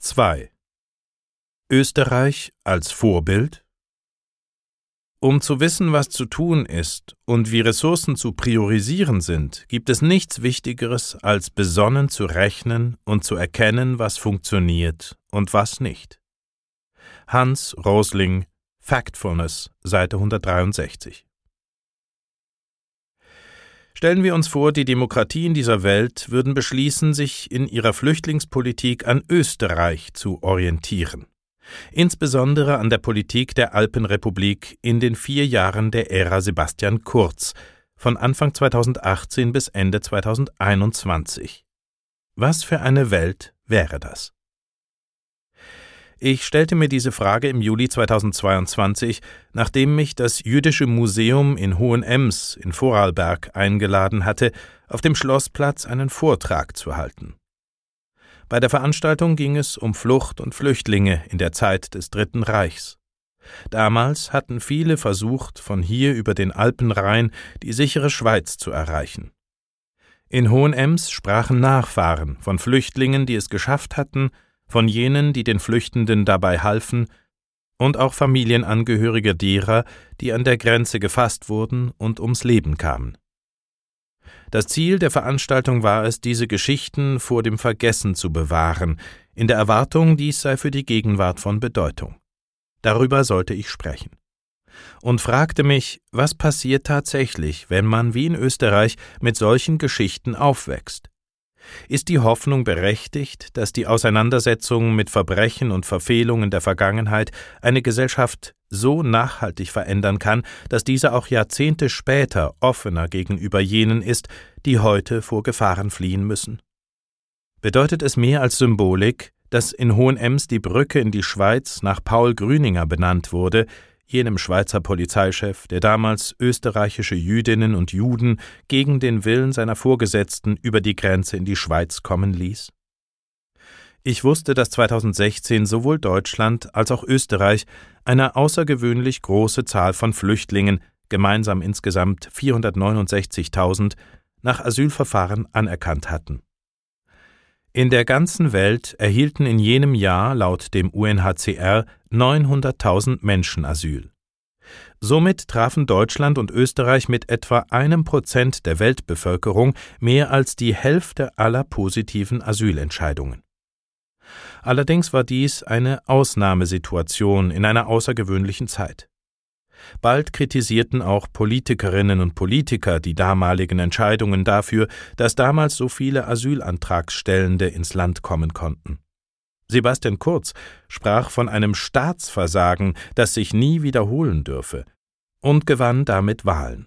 2. Österreich als Vorbild? Um zu wissen, was zu tun ist und wie Ressourcen zu priorisieren sind, gibt es nichts Wichtigeres, als besonnen zu rechnen und zu erkennen, was funktioniert und was nicht. Hans Rosling, Factfulness, Seite 163. Stellen wir uns vor, die Demokratien dieser Welt würden beschließen, sich in ihrer Flüchtlingspolitik an Österreich zu orientieren. Insbesondere an der Politik der Alpenrepublik in den 4 Jahren der Ära Sebastian Kurz, von Anfang 2018 bis Ende 2021. Was für eine Welt wäre das? Ich stellte mir diese Frage im Juli 2022, nachdem mich das Jüdische Museum in Hohenems in Vorarlberg eingeladen hatte, auf dem Schlossplatz einen Vortrag zu halten. Bei der Veranstaltung ging es um Flucht und Flüchtlinge in der Zeit des Dritten Reichs. Damals hatten viele versucht, von hier über den Alpenrhein die sichere Schweiz zu erreichen. In Hohenems sprachen Nachfahren von Flüchtlingen, die es geschafft hatten, von jenen, die den Flüchtenden dabei halfen, und auch Familienangehörige derer, die an der Grenze gefasst wurden und ums Leben kamen. Das Ziel der Veranstaltung war es, diese Geschichten vor dem Vergessen zu bewahren, in der Erwartung, dies sei für die Gegenwart von Bedeutung. Darüber sollte ich sprechen. Und fragte mich, was passiert tatsächlich, wenn man wie in Österreich mit solchen Geschichten aufwächst? Ist die Hoffnung berechtigt, dass die Auseinandersetzung mit Verbrechen und Verfehlungen der Vergangenheit eine Gesellschaft so nachhaltig verändern kann, dass diese auch Jahrzehnte später offener gegenüber jenen ist, die heute vor Gefahren fliehen müssen? Bedeutet es mehr als Symbolik, dass in Hohenems die Brücke in die Schweiz nach Paul Grüninger benannt wurde, jenem Schweizer Polizeichef, der damals österreichische Jüdinnen und Juden gegen den Willen seiner Vorgesetzten über die Grenze in die Schweiz kommen ließ? Ich wusste, dass 2016 sowohl Deutschland als auch Österreich eine außergewöhnlich große Zahl von Flüchtlingen, gemeinsam insgesamt 469.000, nach Asylverfahren anerkannt hatten. In der ganzen Welt erhielten in jenem Jahr laut dem UNHCR 900.000 Menschen Asyl. Somit trafen Deutschland und Österreich mit etwa 1% der Weltbevölkerung mehr als die Hälfte aller positiven Asylentscheidungen. Allerdings war dies eine Ausnahmesituation in einer außergewöhnlichen Zeit. Bald kritisierten auch Politikerinnen und Politiker die damaligen Entscheidungen dafür, dass damals so viele Asylantragstellende ins Land kommen konnten. Sebastian Kurz sprach von einem Staatsversagen, das sich nie wiederholen dürfe, und gewann damit Wahlen.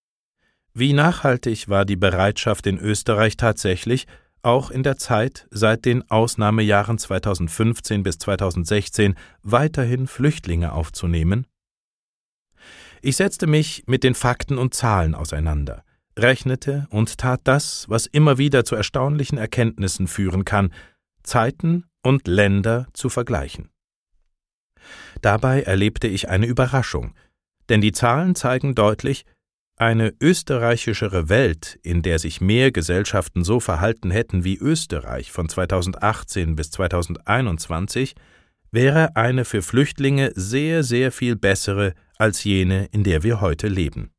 Wie nachhaltig war die Bereitschaft in Österreich tatsächlich, auch in der Zeit seit den Ausnahmejahren 2015 bis 2016 weiterhin Flüchtlinge aufzunehmen? Ich setzte mich mit den Fakten und Zahlen auseinander, rechnete und tat das, was immer wieder zu erstaunlichen Erkenntnissen führen kann, Zeiten und Länder zu vergleichen. Dabei erlebte ich eine Überraschung, denn die Zahlen zeigen deutlich, eine österreichischere Welt, in der sich mehr Gesellschaften so verhalten hätten wie Österreich von 2018 bis 2021, wäre eine für Flüchtlinge sehr, sehr viel bessere als jene, in der wir heute leben.